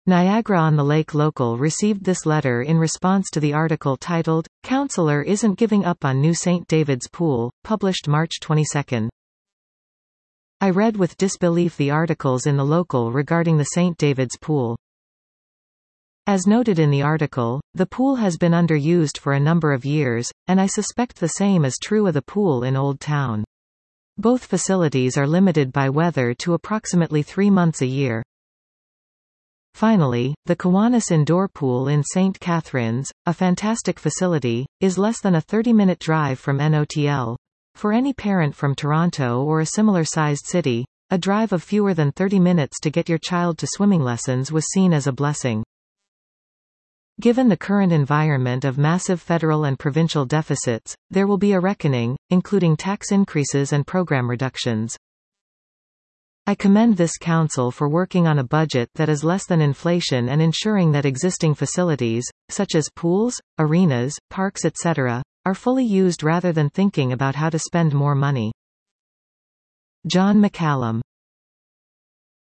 Niagara-on-the-Lake Local received this letter in response to the article titled, "Councillor Isn't Giving Up on New St. David's Pool," published March 22. I read with disbelief the articles in the Local regarding the St. David's Pool. As noted in the article, the pool has been underused for a number of years, and I suspect the same is true of the pool in Old Town. Both facilities are limited by weather to approximately 3 months a year. Finally, the Kiwanis Indoor Pool in St. Catharines, a fantastic facility, is less than a 30-minute drive from NOTL. For any parent from Toronto or a similar-sized city, a drive of fewer than 30 minutes to get your child to swimming lessons was seen as a blessing. Given the current environment of massive federal and provincial deficits, there will be a reckoning, including tax increases and program reductions. I commend this council for working on a budget that is less than inflation and ensuring that existing facilities, such as pools, arenas, parks etc., are fully used rather than thinking about how to spend more money. John McCallum